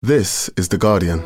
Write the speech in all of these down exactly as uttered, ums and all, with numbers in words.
This is The Guardian.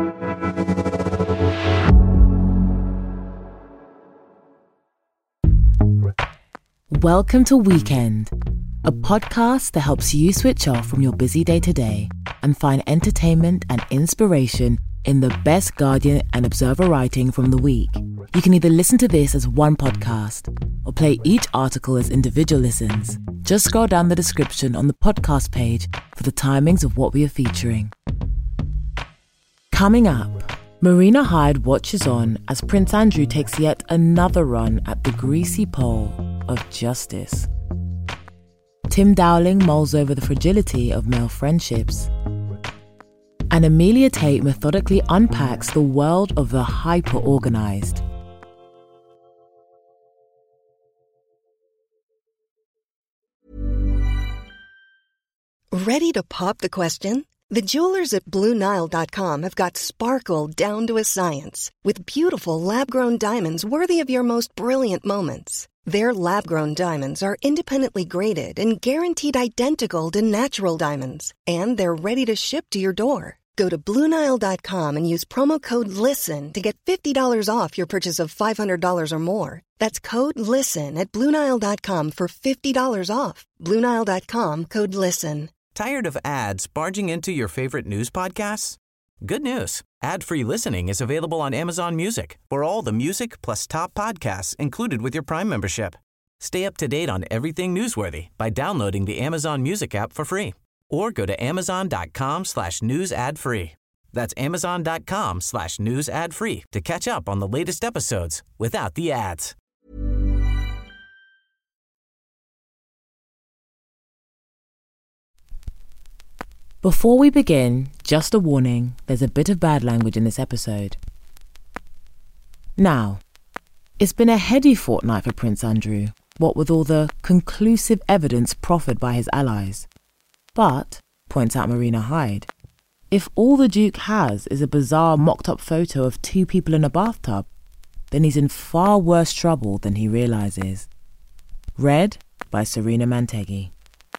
Welcome to Weekend, a podcast that helps you switch off from your busy day-to-day and find entertainment and inspiration in the best Guardian and Observer writing from the week. You can either listen to this as one podcast or play each article as individual listens. Just scroll down the description on the podcast page for the timings of what we are featuring. Coming up, Marina Hyde watches on as Prince Andrew takes yet another run at the greasy pole of justice. Tim Dowling mulls over the fragility of male friendships. And Amelia Tate methodically unpacks the world of the hyper-organised. Ready to pop the question? The jewelers at Blue Nile dot com have got sparkle down to a science with beautiful lab-grown diamonds worthy of your most brilliant moments. Their lab-grown diamonds are independently graded and guaranteed identical to natural diamonds, and they're ready to ship to your door. Go to Blue Nile dot com and use promo code LISTEN to get fifty dollars off your purchase of five hundred dollars or more. That's code LISTEN at Blue Nile dot com for fifty dollars off. Blue Nile dot com, code LISTEN. Tired of ads barging into your favorite news podcasts? Good news. Ad-free listening is available on Amazon Music for all the music plus top podcasts included with your Prime membership. Stay up to date on everything newsworthy by downloading the Amazon Music app for free or go to amazon.com slash news ad free. That's amazon.com slash news ad free to catch up on the latest episodes without the ads. Before we begin, just a warning, there's a bit of bad language in this episode. Now, it's been a heady fortnight for Prince Andrew, what with all the conclusive evidence proffered by his allies. But, points out Marina Hyde, if all the Duke has is a bizarre mocked-up photo of two people in a bathtub, then he's in far worse trouble than he realises. Read by Serena Manteghi.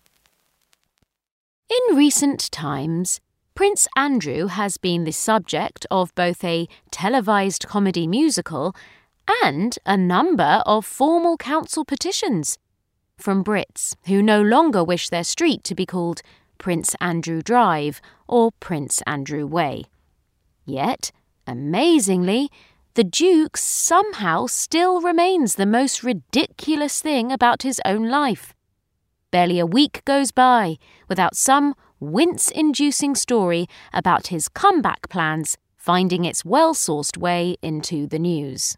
In recent times, Prince Andrew has been the subject of both a televised comedy musical and a number of formal council petitions from Brits who no longer wish their street to be called Prince Andrew Drive or Prince Andrew Way. Yet, amazingly, the Duke somehow still remains the most ridiculous thing about his own life. Barely a week goes by without some wince-inducing story about his comeback plans finding its well-sourced way into the news.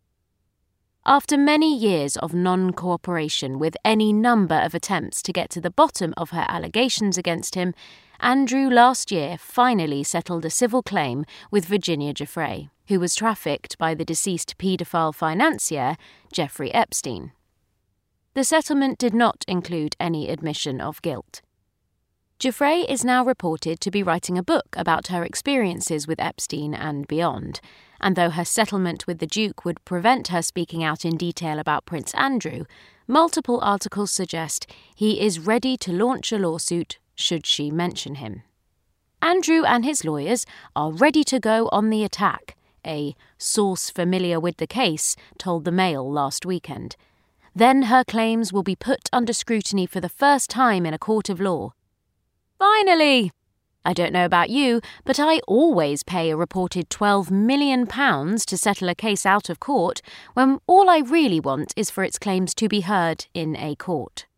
After many years of non-cooperation with any number of attempts to get to the bottom of her allegations against him, Andrew last year finally settled a civil claim with Virginia Giuffre, who was trafficked by the deceased paedophile financier Jeffrey Epstein. The settlement did not include any admission of guilt. Giuffre is now reported to be writing a book about her experiences with Epstein and beyond, and though her settlement with the Duke would prevent her speaking out in detail about Prince Andrew, multiple articles suggest he is ready to launch a lawsuit should she mention him. Andrew and his lawyers are ready to go on the attack, a source familiar with the case told the Mail last weekend. Then her claims will be put under scrutiny for the first time in a court of law. Finally! I don't know about you, but I always pay a reported twelve million pounds to settle a case out of court when all I really want is for its claims to be heard in a court.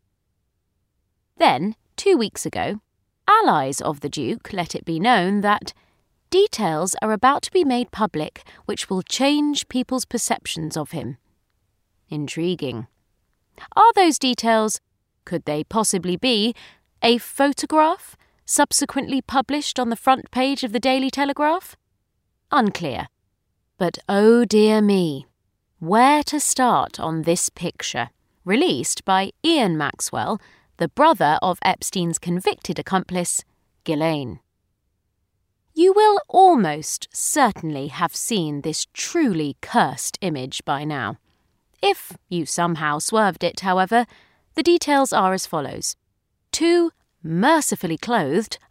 Then, two weeks ago, allies of the Duke let it be known that details are about to be made public which will change people's perceptions of him. Intriguing. Are those details, could they possibly be, a photograph subsequently published on the front page of the Daily Telegraph? Unclear. But oh dear me, where to start on this picture, released by Ian Maxwell, the brother of Epstein's convicted accomplice, Ghislaine. You will almost certainly have seen this truly cursed image by now. If you somehow swerved it, however, the details are as follows. Two mercifully clothed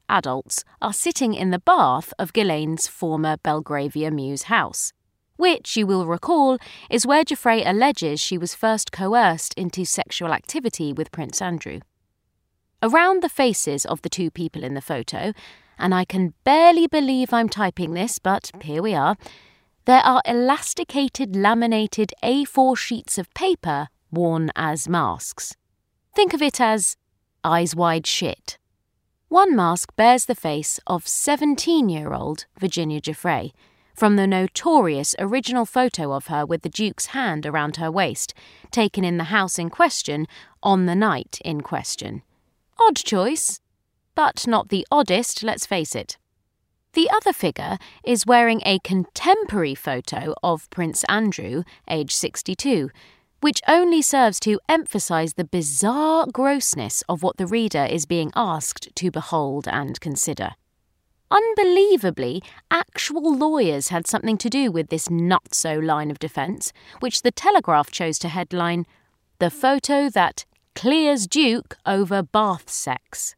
adults are sitting in the bath of Ghislaine's former Belgravia Mews house, which, you will recall, is where Giuffre alleges she was first coerced into sexual activity with Prince Andrew. Around the faces of the two people in the photo, and I can barely believe I'm typing this, but here we are, there are elasticated laminated A four sheets of paper worn as masks. Think of it as eyes wide shit. One mask bears the face of seventeen-year-old Virginia Giuffre, from the notorious original photo of her with the Duke's hand around her waist, taken in the house in question on the night in question. Odd choice, but not the oddest, let's face it. The other figure is wearing a contemporary photo of Prince Andrew, age sixty-two, which only serves to emphasise the bizarre grossness of what the reader is being asked to behold and consider. Unbelievably, actual lawyers had something to do with this nutso line of defence, which the Telegraph chose to headline, "The Photo That Clears Duke Over Bath Sex."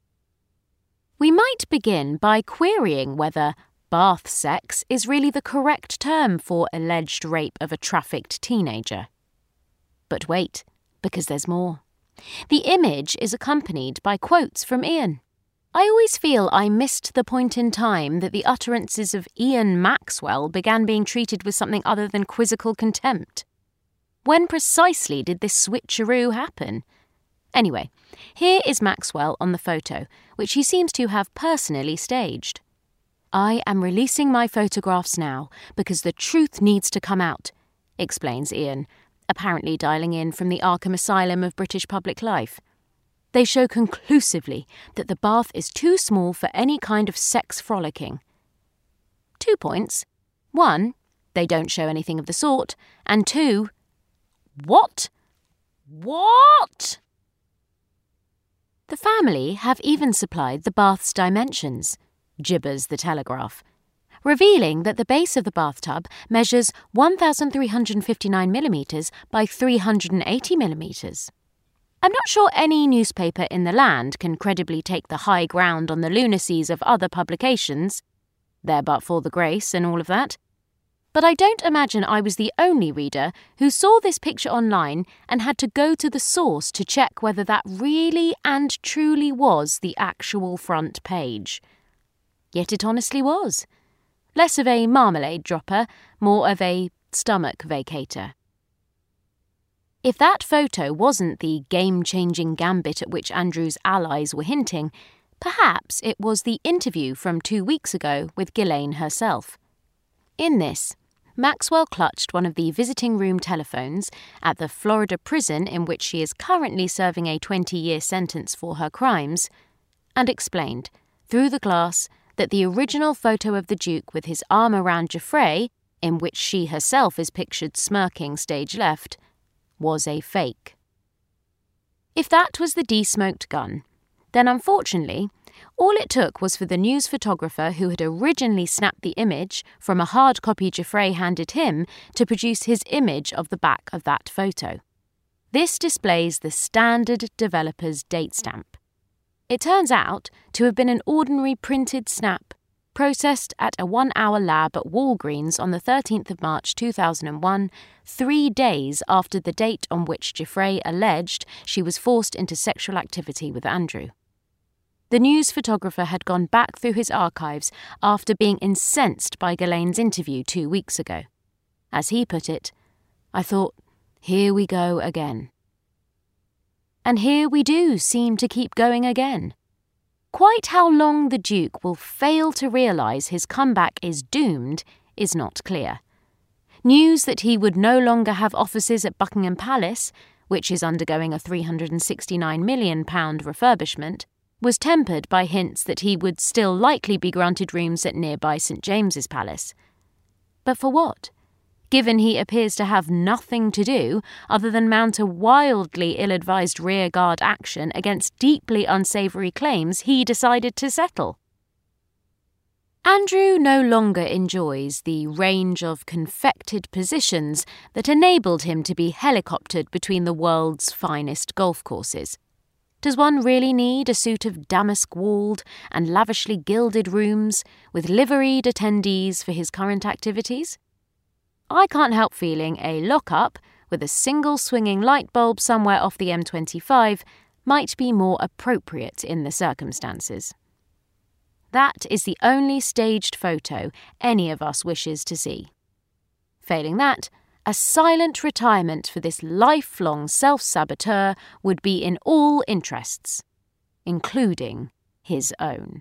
We might begin by querying whether bath sex is really the correct term for alleged rape of a trafficked teenager. But wait, because there's more. The image is accompanied by quotes from Ian. I always feel I missed the point in time that the utterances of Ian Maxwell began being treated with something other than quizzical contempt. When precisely did this switcheroo happen? Anyway, here is Maxwell on the photo, which he seems to have personally staged. "I am releasing my photographs now because the truth needs to come out," explains Ian, apparently dialing in from the Arkham Asylum of British public life. "They show conclusively that the bath is too small for any kind of sex frolicking." Two points. One, they don't show anything of the sort. And two, what? What? The family have even supplied the bath's dimensions, gibbers the Telegraph, revealing that the base of the bathtub measures one thousand three hundred fifty-nine millimetres by three hundred eighty millimetres. I'm not sure any newspaper in the land can credibly take the high ground on the lunacies of other publications, there but for the grace and all of that, but I don't imagine I was the only reader who saw this picture online and had to go to the source to check whether that really and truly was the actual front page. Yet it honestly was. Less of a marmalade dropper, more of a stomach vacator. If that photo wasn't the game-changing gambit at which Andrew's allies were hinting, perhaps it was the interview from two weeks ago with Ghislaine herself. In this, Maxwell clutched one of the visiting room telephones at the Florida prison in which she is currently serving a twenty-year sentence for her crimes, and explained, through the glass, that the original photo of the Duke with his arm around Giuffre, in which she herself is pictured smirking stage left, was a fake. If that was the de-smoked gun, then unfortunately, all it took was for the news photographer who had originally snapped the image from a hard copy Giuffre handed him to produce his image of the back of that photo. This displays the standard developer's date stamp. It turns out to have been an ordinary printed snap, processed at a one-hour lab at Walgreens on the thirteenth of March two thousand one, three days after the date on which Giuffre alleged she was forced into sexual activity with Andrew. The news photographer had gone back through his archives after being incensed by Ghislaine's interview two weeks ago. As he put it, I thought, here we go again. And here we do seem to keep going again. Quite how long the Duke will fail to realise his comeback is doomed is not clear. News that he would no longer have offices at Buckingham Palace, which is undergoing a three hundred sixty-nine million pounds refurbishment, was tempered by hints that he would still likely be granted rooms at nearby St James's Palace. But for what? Given he appears to have nothing to do other than mount a wildly ill-advised rearguard action against deeply unsavoury claims he decided to settle. Andrew no longer enjoys the range of confected positions that enabled him to be helicoptered between the world's finest golf courses. Does one really need a suit of damask-walled and lavishly gilded rooms with liveried attendees for his current activities? I can't help feeling a lock-up with a single swinging light bulb somewhere off the M twenty-five might be more appropriate in the circumstances. That is the only staged photo any of us wishes to see. Failing that, a silent retirement for this lifelong self-saboteur would be in all interests, including his own.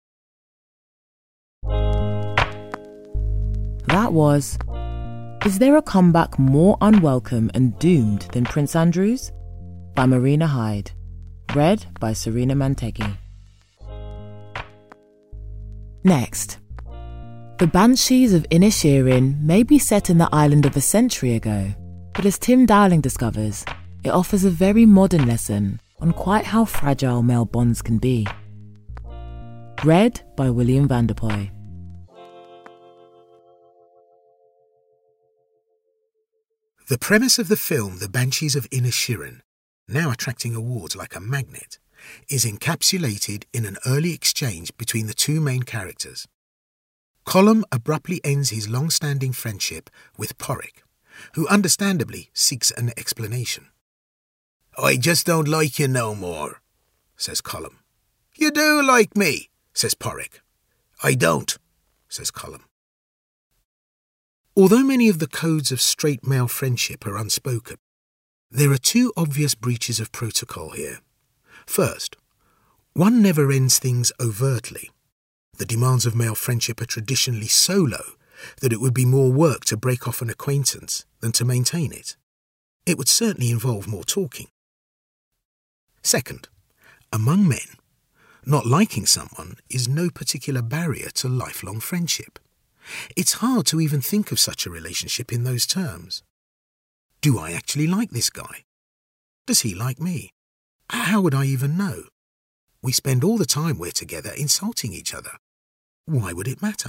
That was Is There a Comeback More Unwelcome and Doomed Than Prince Andrew's? By Marina Hyde. Read by Serena Manteghi. Next. The Banshees of Inisherin may be set in the island of a century ago, but as Tim Dowling discovers, it offers a very modern lesson on quite how fragile male bonds can be. Read by William Vanderpoy. The premise of the film The Banshees of Inisherin, now attracting awards like a magnet, is encapsulated in an early exchange between the two main characters. Colum abruptly ends his long-standing friendship with Porrick, who understandably seeks an explanation. "I just don't like you no more," says Colum. "You do like me," says Porrick. "I don't," says Colum. Although many of the codes of straight male friendship are unspoken, there are two obvious breaches of protocol here. First, one never ends things overtly. The demands of male friendship are traditionally so low that it would be more work to break off an acquaintance than to maintain it. It would certainly involve more talking. Second, among men, not liking someone is no particular barrier to lifelong friendship. It's hard to even think of such a relationship in those terms. Do I actually like this guy? Does he like me? How would I even know? We spend all the time we're together insulting each other. Why would it matter?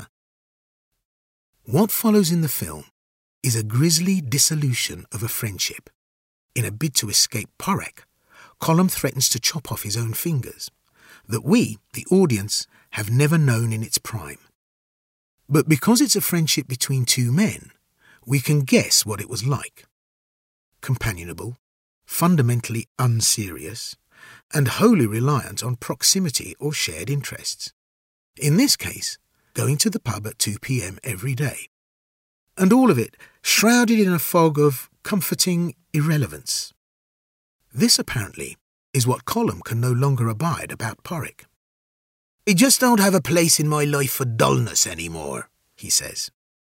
What follows in the film is a grisly dissolution of a friendship. In a bid to escape Porrick, Colum threatens to chop off his own fingers, that we, the audience, have never known in its prime. But because it's a friendship between two men, we can guess what it was like. Companionable, fundamentally unserious, and wholly reliant on proximity or shared interests. In this case, going to the pub at two p.m. every day. And all of it shrouded in a fog of comforting irrelevance. This, apparently, is what Colum can no longer abide about Porrick. "I just don't have a place in my life for dullness anymore," he says.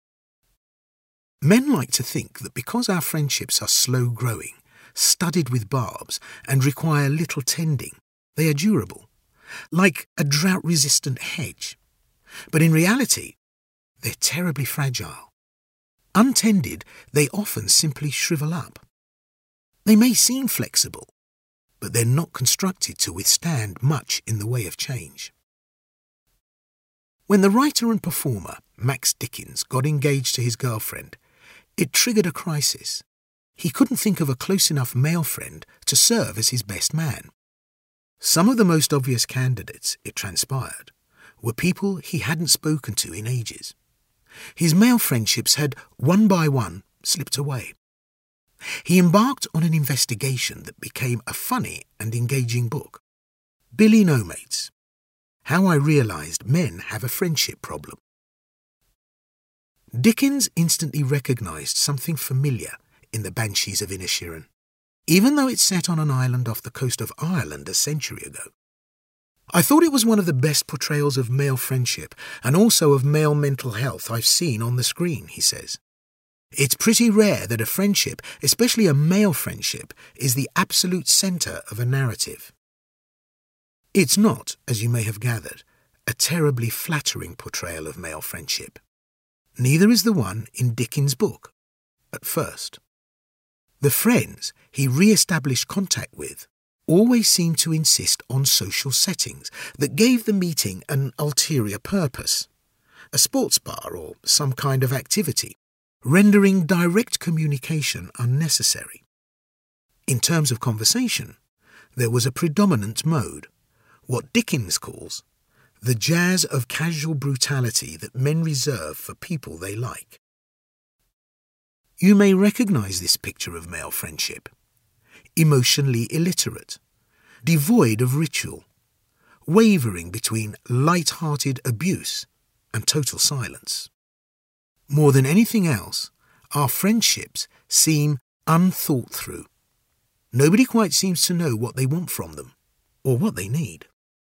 Men like to think that because our friendships are slow-growing, studded with barbs, and require little tending, they are durable, like a drought-resistant hedge. But in reality, they're terribly fragile. Untended, they often simply shrivel up. They may seem flexible, but they're not constructed to withstand much in the way of change. When the writer and performer, Max Dickens, got engaged to his girlfriend, it triggered a crisis. He couldn't think of a close enough male friend to serve as his best man. Some of the most obvious candidates, it transpired, were people he hadn't spoken to in ages. His male friendships had, one by one, slipped away. He embarked on an investigation that became a funny and engaging book. Billy No Mates. How I Realised Men Have a Friendship Problem. Dickens instantly recognised something familiar in The Banshees of Inisherin, even though it's set on an island off the coast of Ireland a century ago. I thought it was one of the best portrayals of male friendship and also of male mental health I've seen on the screen, he says. It's pretty rare that a friendship, especially a male friendship, is the absolute centre of a narrative. It's not, as you may have gathered, a terribly flattering portrayal of male friendship. Neither is the one in Dickens' book, at first. The friends he re-established contact with always seemed to insist on social settings that gave the meeting an ulterior purpose, a sports bar or some kind of activity, rendering direct communication unnecessary. In terms of conversation, there was a predominant mode, what Dickens calls the jazz of casual brutality that men reserve for people they like. You may recognise this picture of male friendship. Emotionally illiterate, devoid of ritual, wavering between light-hearted abuse and total silence. More than anything else, our friendships seem unthought through. Nobody quite seems to know what they want from them, or what they need.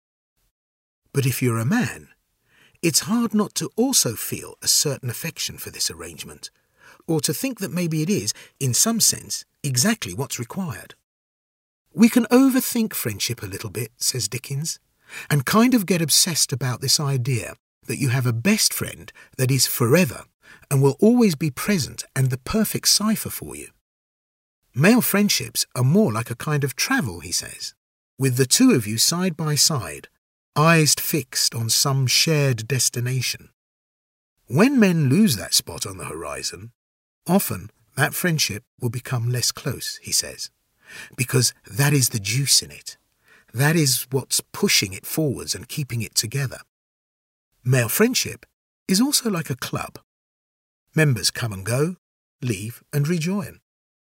But if you're a man, it's hard not to also feel a certain affection for this arrangement, or to think that maybe it is, in some sense, exactly what's required. We can overthink friendship a little bit, says Dickens, and kind of get obsessed about this idea that you have a best friend that is forever and will always be present and the perfect cipher for you. Male friendships are more like a kind of travel, he says, with the two of you side by side, eyes fixed on some shared destination. When men lose that spot on the horizon, often that friendship will become less close, he says, because that is the juice in it. That is what's pushing it forwards and keeping it together. Male friendship is also like a club. Members come and go, leave and rejoin.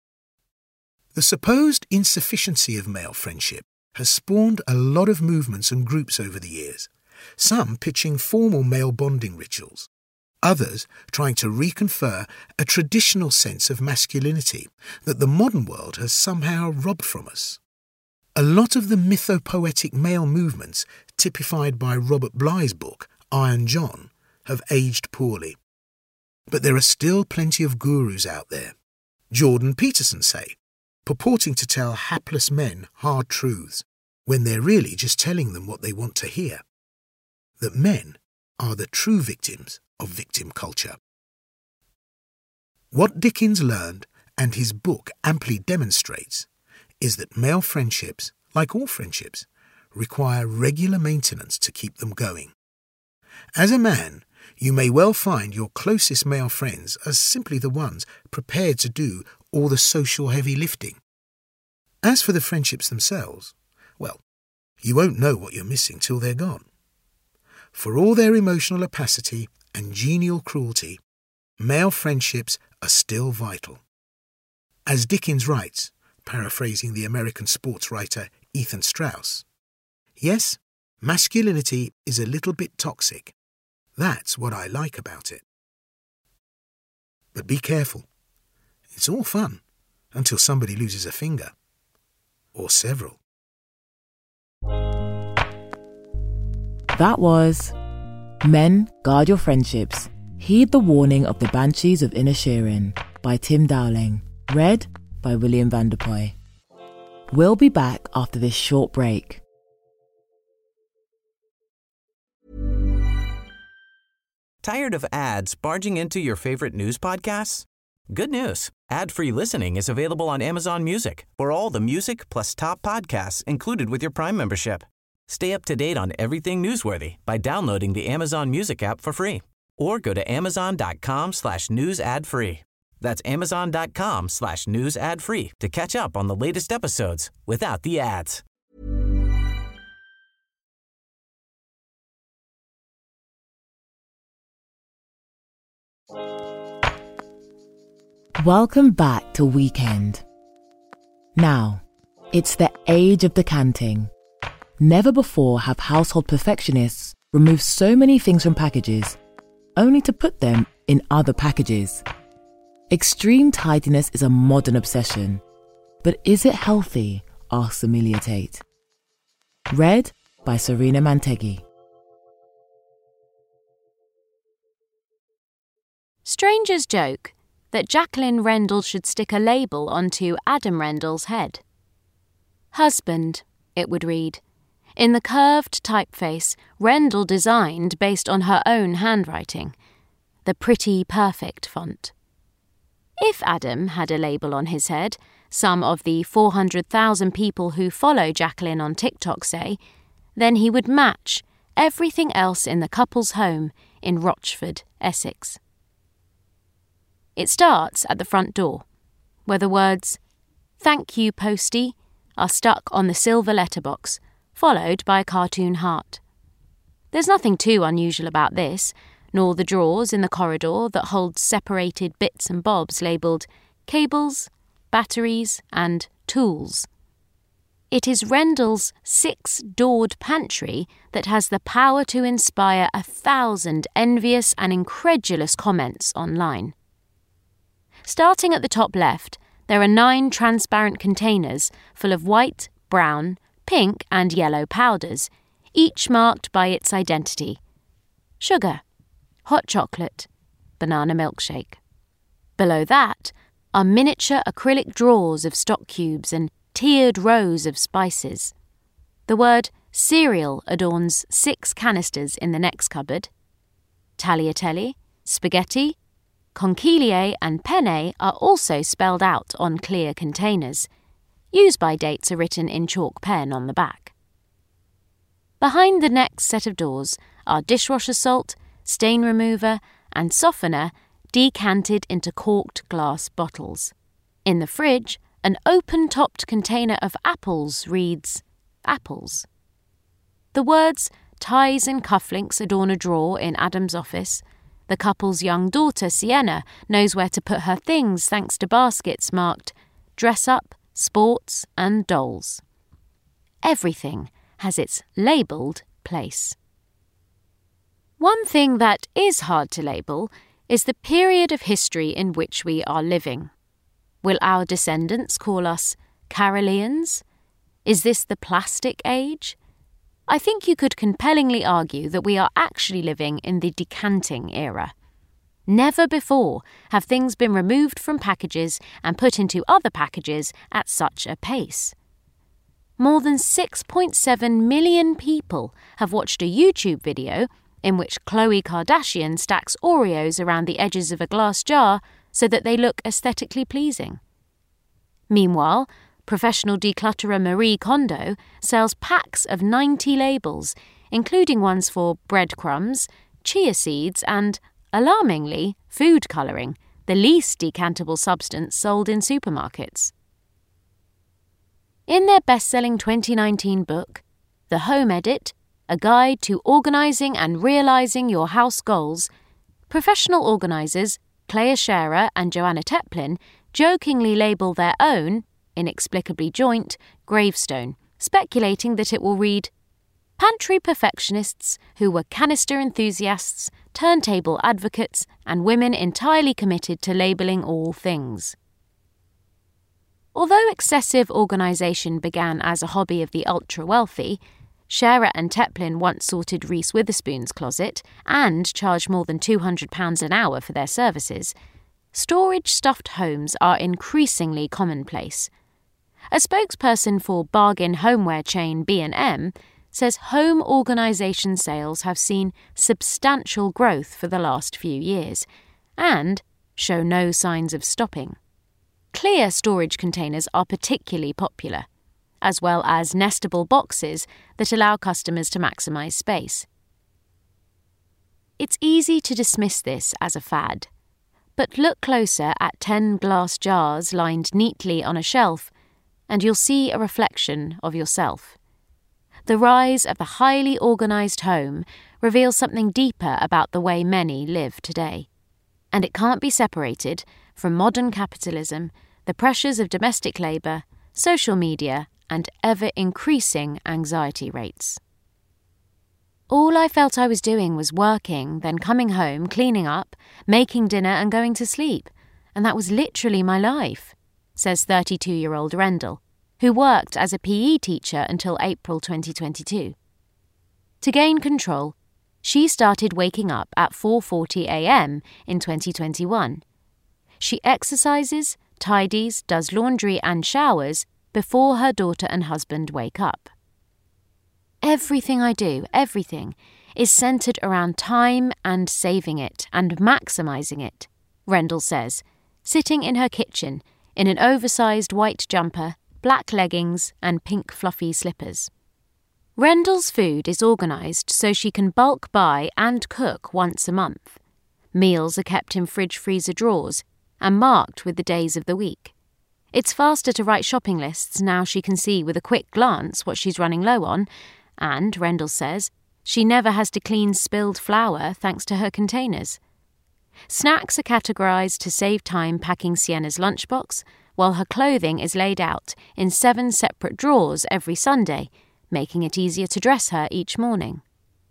The supposed insufficiency of male friendship has spawned a lot of movements and groups over the years, some pitching formal male bonding rituals, others trying to reconfer a traditional sense of masculinity that the modern world has somehow robbed from us. A lot of the mythopoetic male movements typified by Robert Bly's book, Iron John, have aged poorly. But there are still plenty of gurus out there, Jordan Peterson say, purporting to tell hapless men hard truths when they're really just telling them what they want to hear. That men are the true victims of victim culture. What Dickens learned, and his book amply demonstrates, is that male friendships, like all friendships, require regular maintenance to keep them going. As a man, you may well find your closest male friends as simply the ones prepared to do all the social heavy lifting. As for the friendships themselves, well, you won't know what you're missing till they're gone. For all their emotional opacity and genial cruelty, male friendships are still vital. As Dickens writes, paraphrasing the American sports writer Ethan Strauss, yes, masculinity is a little bit toxic. That's what I like about it. But be careful. It's all fun until somebody loses a finger. Or several. That was Men, Guard Your Friendships. Heed the Warning of the Banshees of Inisherin by Tim Dowling. Read by William Vanderpoy. We'll be back after this short break. Tired of ads barging into your favorite news podcasts? Good news. Ad-free listening is available on Amazon Music for all the music plus top podcasts included with your Prime membership. Stay up to date on everything newsworthy by downloading the Amazon Music app for free or go to amazon.com slash news ad free. That's amazon.com slash news ad free to catch up on the latest episodes without the ads. Welcome back to Weekend. Now, it's the age of decanting. Never before have household perfectionists removed so many things from packages, only to put them in other packages. Extreme tidiness is a modern obsession. But is it healthy? Asks Amelia Tate. Read by Serena Mantegi. Strangers joke that Jacqueline Rendell should stick a label onto Adam Rendell's head. Husband, it would read, in the curved typeface Rendell designed based on her own handwriting, the pretty perfect font. If Adam had a label on his head, some of the four hundred thousand people who follow Jacqueline on TikTok say, then he would match everything else in the couple's home in Rochford, Essex. It starts at the front door, where the words, "Thank you, Postie," are stuck on the silver letterbox, followed by a cartoon heart. There's nothing too unusual about this, nor the drawers in the corridor that hold separated bits and bobs labelled cables, batteries and tools. It is Rendell's six-doored pantry that has the power to inspire a thousand envious and incredulous comments online. Starting at the top left, there are nine transparent containers full of white, brown, pink and yellow powders, each marked by its identity. Sugar, hot chocolate, banana milkshake. Below that are miniature acrylic drawers of stock cubes and tiered rows of spices. The word cereal adorns six canisters in the next cupboard. Tagliatelle, spaghetti, conchiglie and penne are also spelled out on clear containers. Use-by dates are written in chalk pen on the back. Behind the next set of doors are dishwasher salt, stain remover and softener decanted into corked glass bottles. In the fridge, an open-topped container of apples reads, apples. The words ties and cufflinks adorn a drawer in Adam's office. The couple's young daughter, Sienna, knows where to put her things thanks to baskets marked dress up, sports and dolls. Everything has its labelled place. One thing that is hard to label is the period of history in which we are living. Will our descendants call us Caroleans? Is this the plastic age? I think you could compellingly argue that we are actually living in the decanting era. Never before have things been removed from packages and put into other packages at such a pace. More than six point seven million people have watched a YouTube video in which Khloe Kardashian stacks Oreos around the edges of a glass jar so that they look aesthetically pleasing. Meanwhile, professional declutterer Marie Kondo sells packs of ninety labels, including ones for breadcrumbs, chia seeds and, alarmingly, food colouring, the least decantable substance sold in supermarkets. In their best-selling twenty nineteen book, The Home Edit, A Guide to Organising and Realising Your House Goals, professional organisers Clea Scherer and Joanna Teplin jokingly label their own, inexplicably joint, gravestone, speculating that it will read, Pantry perfectionists who were canister enthusiasts, turntable advocates, and women entirely committed to labelling all things. Although excessive organisation began as a hobby of the ultra-wealthy, Scherer and Teplin once sorted Reese Witherspoon's closet and charged more than two hundred pounds an hour for their services, storage-stuffed homes are increasingly commonplace. A spokesperson for bargain homeware chain B and M says home organisation sales have seen substantial growth for the last few years and show no signs of stopping. Clear storage containers are particularly popular, as well as nestable boxes that allow customers to maximise space. It's easy to dismiss this as a fad, but look closer at ten glass jars lined neatly on a shelf, and you'll see a reflection of yourself. The rise of the highly organised home reveals something deeper about the way many live today, and it can't be separated from modern capitalism, the pressures of domestic labour, social media, and ever-increasing anxiety rates. All I felt I was doing was working, then coming home, cleaning up, making dinner and going to sleep, and that was literally my life, says thirty-two-year-old Rendell, who worked as a P E teacher until April twenty twenty-two. To gain control, she started waking up at four forty a.m. in twenty twenty-one. She exercises, tidies, does laundry and showers before her daughter and husband wake up. Everything I do, everything, is centred around time and saving it and maximising it, Rendell says, sitting in her kitchen in an oversized white jumper, black leggings and pink fluffy slippers. Rendell's food is organised so she can bulk buy and cook once a month. Meals are kept in fridge-freezer drawers and marked with the days of the week. It's faster to write shopping lists now she can see with a quick glance what she's running low on, and, Rendell says, she never has to clean spilled flour thanks to her containers. Snacks are categorised to save time packing Sienna's lunchbox, while her clothing is laid out in seven separate drawers every Sunday, making it easier to dress her each morning.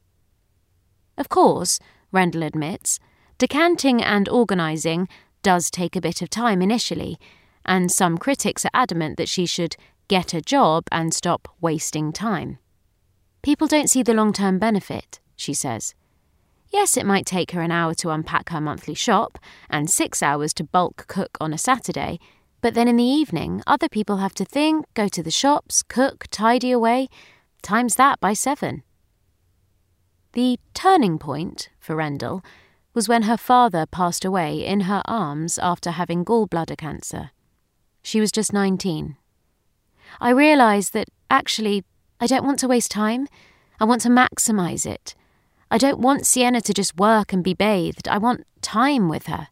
Of course, Rendell admits, decanting and organising does take a bit of time initially, and some critics are adamant that she should get a job and stop wasting time. People don't see the long-term benefit, she says. Yes, it might take her an hour to unpack her monthly shop and six hours to bulk cook on a Saturday, but then in the evening, other people have to think, go to the shops, cook, tidy away, times that by seven. The turning point for Rendell was when her father passed away in her arms after having gallbladder cancer. She was just nineteen. I realised that, actually, I don't want to waste time. I want to maximise it. I don't want Sienna to just work and be bathed. I want time with her.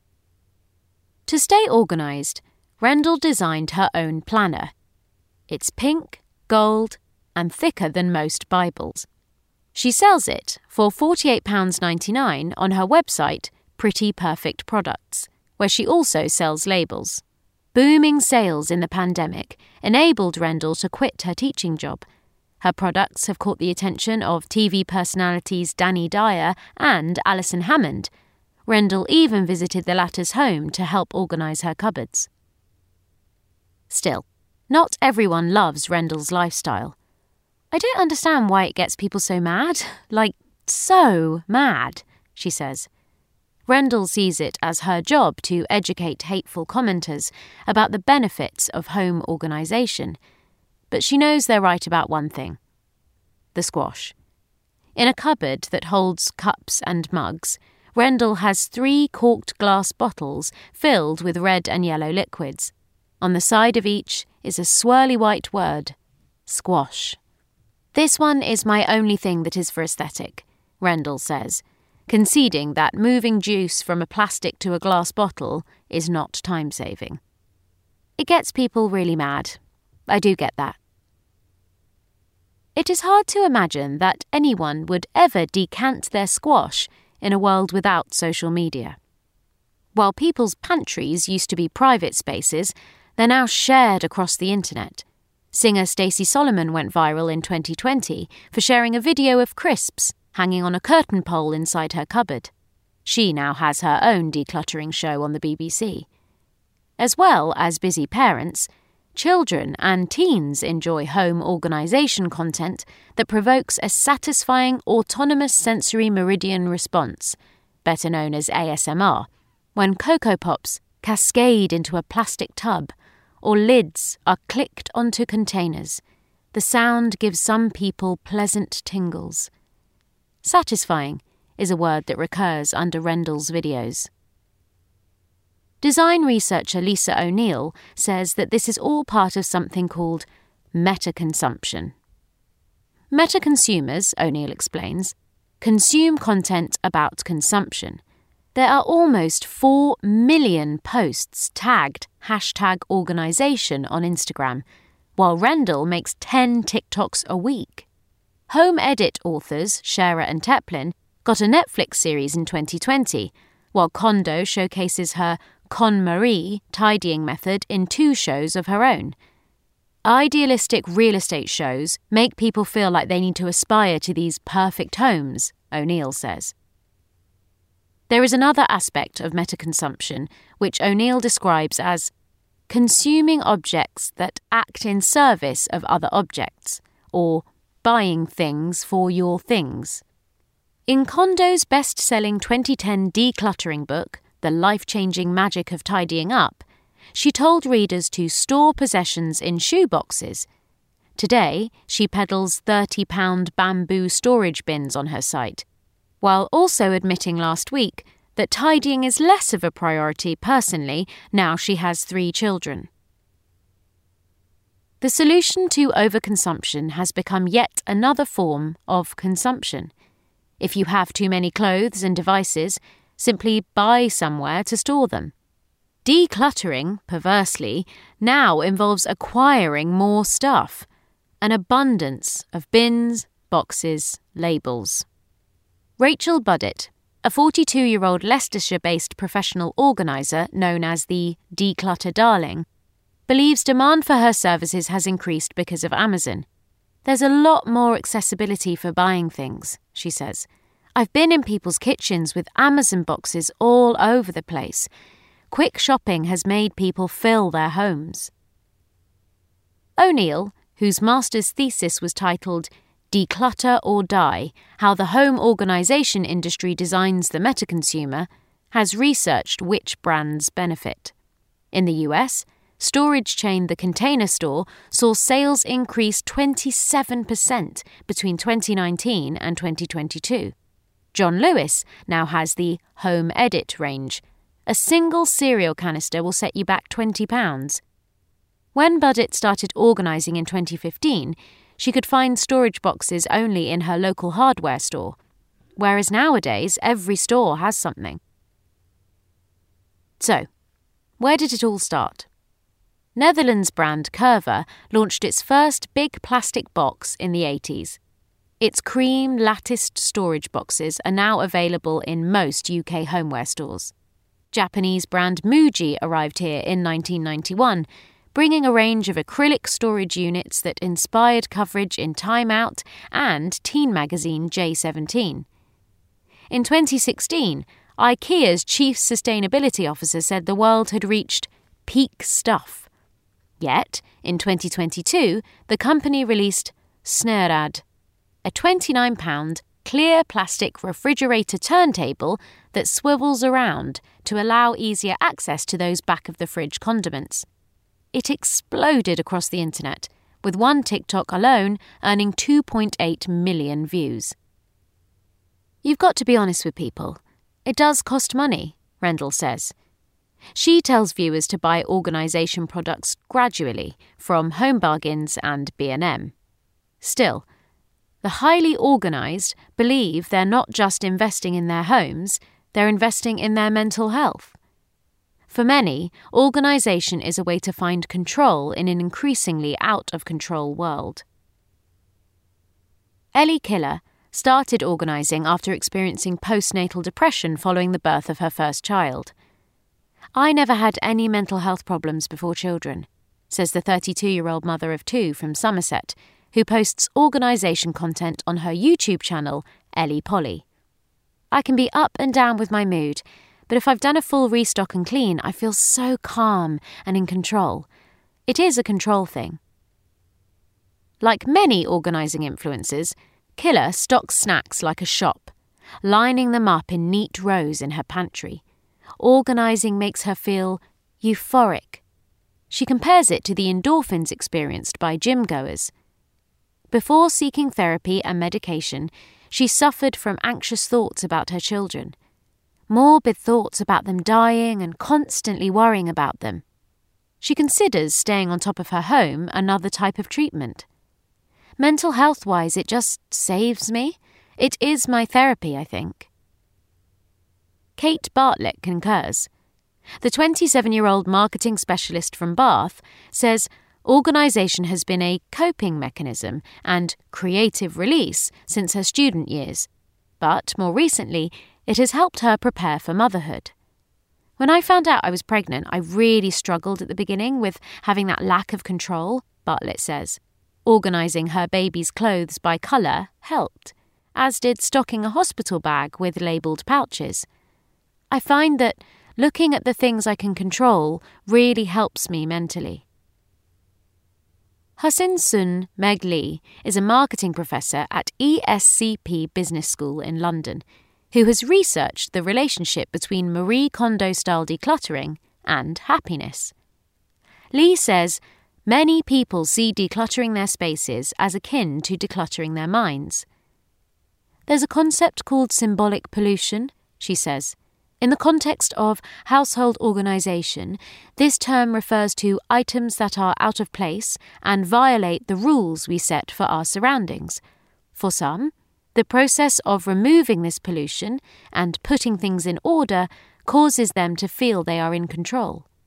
To stay organised, Rendell designed her own planner. It's pink, gold, and thicker than most Bibles. She sells it for forty-eight pounds ninety-nine on her website, Pretty Perfect Products, where she also sells labels. Booming sales in the pandemic enabled Rendell to quit her teaching job. Her products have caught the attention of T V personalities Danny Dyer and Alison Hammond. Rendell even visited the latter's home to help organise her cupboards. Still, not everyone loves Rendell's lifestyle. I don't understand why it gets people so mad. Like, so mad, she says. Rendell sees it as her job to educate hateful commenters about the benefits of home organisation. But she knows they're right about one thing. The squash. In a cupboard that holds cups and mugs, Rendell has three corked glass bottles filled with red and yellow liquids. On the side of each is a swirly white word, squash. This one is my only thing that is for aesthetic, Rendell says, conceding that moving juice from a plastic to a glass bottle is not time-saving. It gets people really mad. I do get that. It is hard to imagine that anyone would ever decant their squash in a world without social media. While people's pantries used to be private spaces, they're now shared across the internet. Singer Stacey Solomon went viral in twenty twenty for sharing a video of crisps hanging on a curtain pole inside her cupboard. She now has her own decluttering show on the B B C. As well as busy parents, children and teens enjoy home organisation content that provokes a satisfying autonomous sensory meridian response, better known as A S M R, when Cocoa Pops cascade into a plastic tub or lids are clicked onto containers. The sound gives some people pleasant tingles. Satisfying is a word that recurs under Rendell's videos. Design researcher Lisa O'Neill says that this is all part of something called meta-consumption. Meta-consumers, O'Neill explains, consume content about consumption. There are almost four million posts tagged hashtag organisation on Instagram, while Rendell makes ten TikToks a week. Home Edit authors Shara and Teplin got a Netflix series in twenty twenty, while Kondo showcases her KonMari tidying method in two shows of her own. Idealistic real estate shows make people feel like they need to aspire to these perfect homes, O'Neill says. There is another aspect of metaconsumption which O'Neill describes as consuming objects that act in service of other objects, or buying things for your things. In Kondo's best-selling twenty ten decluttering book, The Life-Changing Magic of Tidying Up, she told readers to store possessions in shoeboxes. Today, she peddles thirty pound bamboo storage bins on her site, while also admitting last week that tidying is less of a priority personally now she has three children. The solution to overconsumption has become yet another form of consumption. If you have too many clothes and devices, simply buy somewhere to store them. Decluttering, perversely, now involves acquiring more stuff. An abundance of bins, boxes, labels. Rachel Buddett, a forty-two-year-old Leicestershire-based professional organiser known as the Declutter Darling, believes demand for her services has increased because of Amazon. There's a lot more accessibility for buying things, she says. I've been in people's kitchens with Amazon boxes all over the place. Quick shopping has made people fill their homes. O'Neill, whose master's thesis was titled Declutter or Die, How the Home Organisation Industry Designs the Meta-Consumer, has researched which brands benefit. In the U S, storage chain The Container Store saw sales increase twenty-seven percent between twenty nineteen and twenty twenty-two. John Lewis now has the Home Edit range. A single cereal canister will set you back twenty pounds. When Buddett started organising in twenty fifteen, she could find storage boxes only in her local hardware store, whereas nowadays every store has something. So, where did it all start? Netherlands brand Curva launched its first big plastic box in the eighties. Its cream latticed storage boxes are now available in most U K homeware stores. Japanese brand Muji arrived here in nineteen ninety-one, bringing a range of acrylic storage units that inspired coverage in Time Out and teen magazine J seventeen. In twenty sixteen, IKEA's chief sustainability officer said the world had reached peak stuff. Yet, in twenty twenty-two, the company released Snurad, a twenty-nine pound clear plastic refrigerator turntable that swivels around to allow easier access to those back-of-the-fridge condiments. It exploded across the internet, with one TikTok alone earning two point eight million views. You've got to be honest with people. It does cost money, Rendell says. She tells viewers to buy organisation products gradually from Home Bargains and B and M. Still, the highly organised believe they're not just investing in their homes, they're investing in their mental health. For many, organisation is a way to find control in an increasingly out-of-control world. Ellie Killer started organising after experiencing postnatal depression following the birth of her first child. I never had any mental health problems before children, says the thirty-two-year-old mother of two from Somerset, who posts organisation content on her YouTube channel, Ellie Polly. I can be up and down with my mood, but if I've done a full restock and clean, I feel so calm and in control. It is a control thing. Like many organising influencers, Killer stocks snacks like a shop, lining them up in neat rows in her pantry. Organising makes her feel euphoric. She compares it to the endorphins experienced by gym-goers. Before seeking therapy and medication, she suffered from anxious thoughts about her children. Morbid thoughts about them dying and constantly worrying about them. She considers staying on top of her home another type of treatment. Mental health-wise, it just saves me. It is my therapy, I think. Kate Bartlett concurs. The twenty-seven-year-old marketing specialist from Bath says organisation has been a coping mechanism and creative release since her student years, but more recently, it has helped her prepare for motherhood. When I found out I was pregnant, I really struggled at the beginning with having that lack of control, Bartlett says. Organising her baby's clothes by colour helped, as did stocking a hospital bag with labelled pouches. I find that looking at the things I can control really helps me mentally. Hussein Sun Meg Lee is a marketing professor at E S C P Business School in London, who has researched the relationship between Marie Kondo-style decluttering and happiness. Lee says many people see decluttering their spaces as akin to decluttering their minds. There's a concept called symbolic pollution, she says. In the context of household organisation, this term refers to items that are out of place and violate the rules we set for our surroundings. For some, the process of removing this pollution and putting things in order causes them to feel they are in control.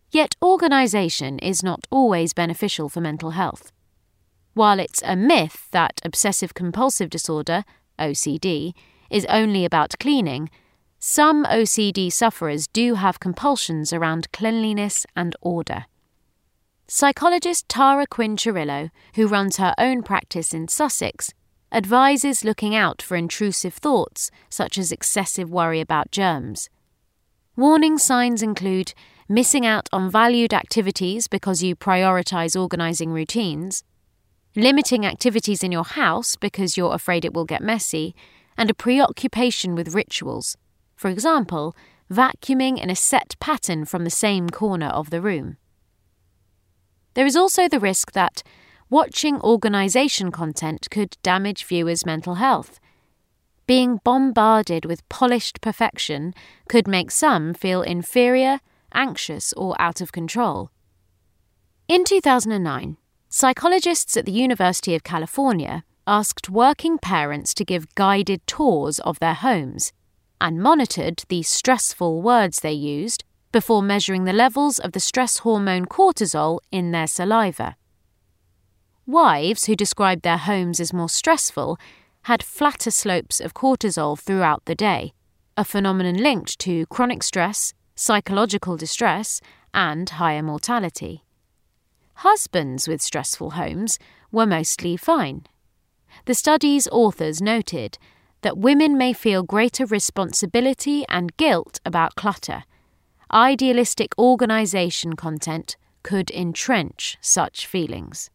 Yet organisation is not always beneficial for mental health. While it's a myth that obsessive-compulsive disorder, O C D, is only about cleaning, some O C D sufferers do have compulsions around cleanliness and order. Psychologist Tara Quinn Cirillo, who runs her own practice in Sussex, advises looking out for intrusive thoughts such as excessive worry about germs. Warning signs include missing out on valued activities because you prioritise organising routines, limiting activities in your house because you're afraid it will get messy, and a preoccupation with rituals, for example, vacuuming in a set pattern from the same corner of the room. There is also the risk that watching organisation content could damage viewers' mental health. Being bombarded with polished perfection could make some feel inferior, anxious, or out of control. In two thousand nine, psychologists at the University of California asked working parents to give guided tours of their homes and monitored the stressful words they used before measuring the levels of the stress hormone cortisol in their saliva. Wives who described their homes as more stressful had flatter slopes of cortisol throughout the day, a phenomenon linked to chronic stress, psychological distress, and higher mortality. Husbands with stressful homes were mostly fine. The study's authors noted that women may feel greater responsibility and guilt about clutter. Idealistic organisation content could entrench such feelings.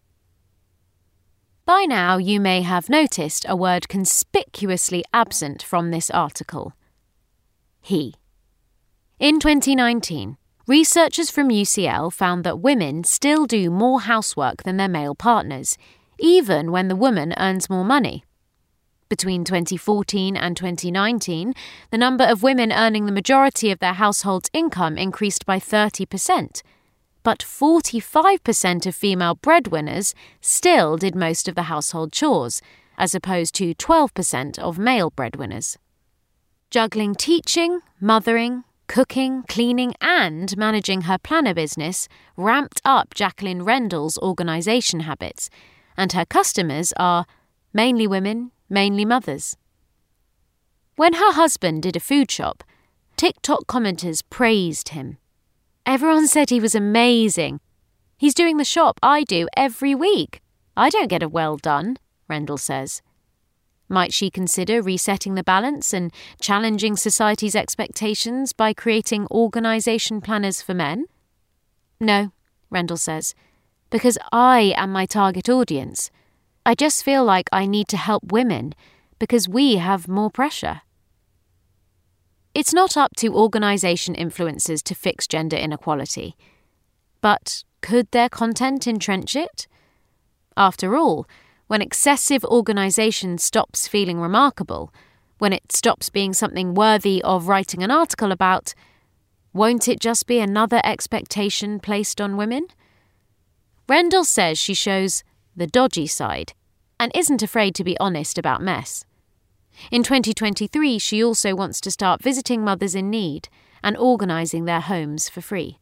By now, you may have noticed a word conspicuously absent from this article. He. In twenty nineteen, researchers from U C L found that women still do more housework than their male partners, even when the woman earns more money. Between twenty fourteen and twenty nineteen, the number of women earning the majority of their household's income increased by thirty percent. But forty-five percent of female breadwinners still did most of the household chores, as opposed to twelve percent of male breadwinners. Juggling teaching, mothering, cooking, cleaning and managing her planner business ramped up Jacqueline Rendell's organisation habits, and her customers are mainly women, mainly mothers. When her husband did a food shop, TikTok commenters praised him. Everyone said he was amazing. He's doing the shop I do every week. I don't get a well done, Rendell says. Might she consider resetting the balance and challenging society's expectations by creating organisation planners for men? No, Rendell says, because I am my target audience. I just feel like I need to help women because we have more pressure. It's not up to organisation influencers to fix gender inequality. But could their content entrench it? After all, when excessive organisation stops feeling remarkable, when it stops being something worthy of writing an article about, won't it just be another expectation placed on women? Rendell says she shows the dodgy side and isn't afraid to be honest about mess. In twenty twenty-three, she also wants to start visiting mothers in need and organising their homes for free.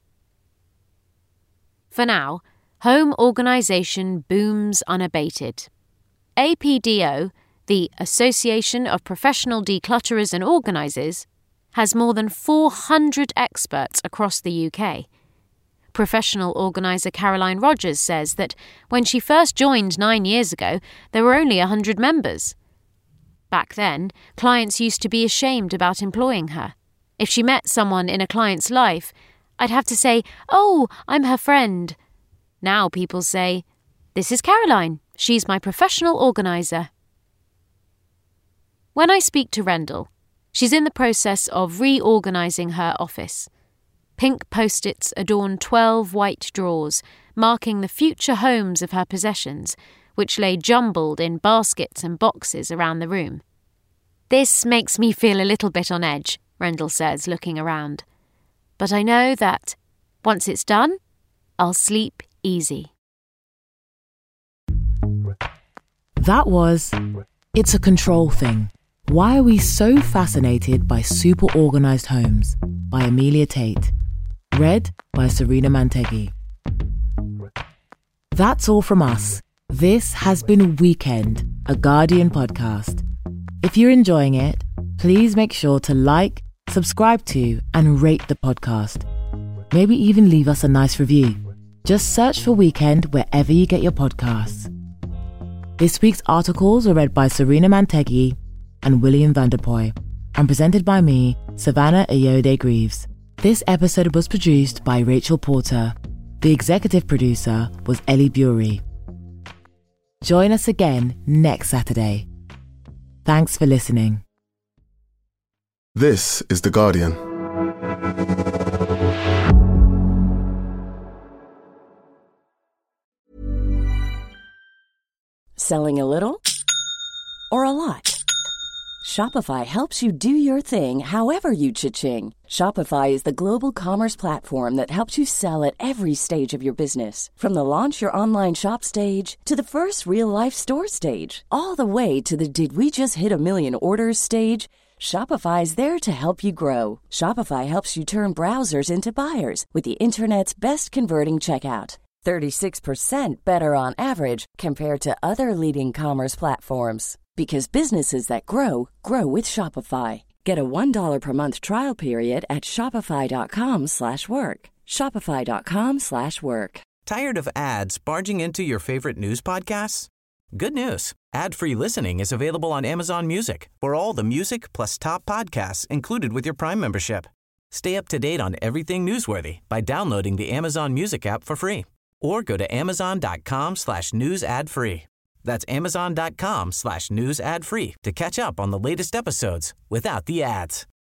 For now, home organisation booms unabated. A P D O, the Association of Professional Declutterers and Organisers, has more than four hundred experts across the U K. Professional organiser Caroline Rogers says that when she first joined nine years ago, there were only one hundred members. Back then, clients used to be ashamed about employing her. If she met someone in a client's life, I'd have to say, "Oh, I'm her friend." Now people say, "This is Caroline. She's my professional organiser." When I speak to Rendell, she's in the process of reorganising her office. Pink post-its adorn twelve white drawers, marking the future homes of her possessions, which lay jumbled in baskets and boxes around the room. "This makes me feel a little bit on edge," Rendell says, looking around. "But I know that, once it's done, I'll sleep easy." That was It's a Control Thing. Why Are We So Fascinated by Super Organised Homes by Amelia Tate. Read by Serena Manteghi. That's all from us. This has been Weekend, a Guardian podcast. If you're enjoying it, please make sure to like, subscribe to, and rate the podcast. Maybe even leave us a nice review. Just search for Weekend wherever you get your podcasts. This week's articles were read by Serena Manteghi and William Vanderpoy, and presented by me, Savannah Ayode-Greaves. This episode was produced by Rachel Porter. The executive producer was Ellie Bury. Join us again next Saturday. Thanks for listening. This is The Guardian. Selling a little or a lot? Shopify helps you do your thing however you cha-ching. Shopify is the global commerce platform that helps you sell at every stage of your business. From the launch your online shop stage to the first real-life store stage, all the way to the did we just hit a million orders stage. Shopify is there to help you grow. Shopify helps you turn browsers into buyers with the internet's best converting checkout. thirty-six percent better on average compared to other leading commerce platforms. Because businesses that grow, grow with Shopify. Get a one dollar per month trial period at shopify.com slash work. Shopify.com slash work. Tired of ads barging into your favorite news podcasts? Good news. Ad-free listening is available on Amazon Music for all the music plus top podcasts included with your Prime membership. Stay up to date on everything newsworthy by downloading the Amazon Music app for free. Or go to amazon.com slash news ad free. That's amazon.com slash news ad free to catch up on the latest episodes without the ads.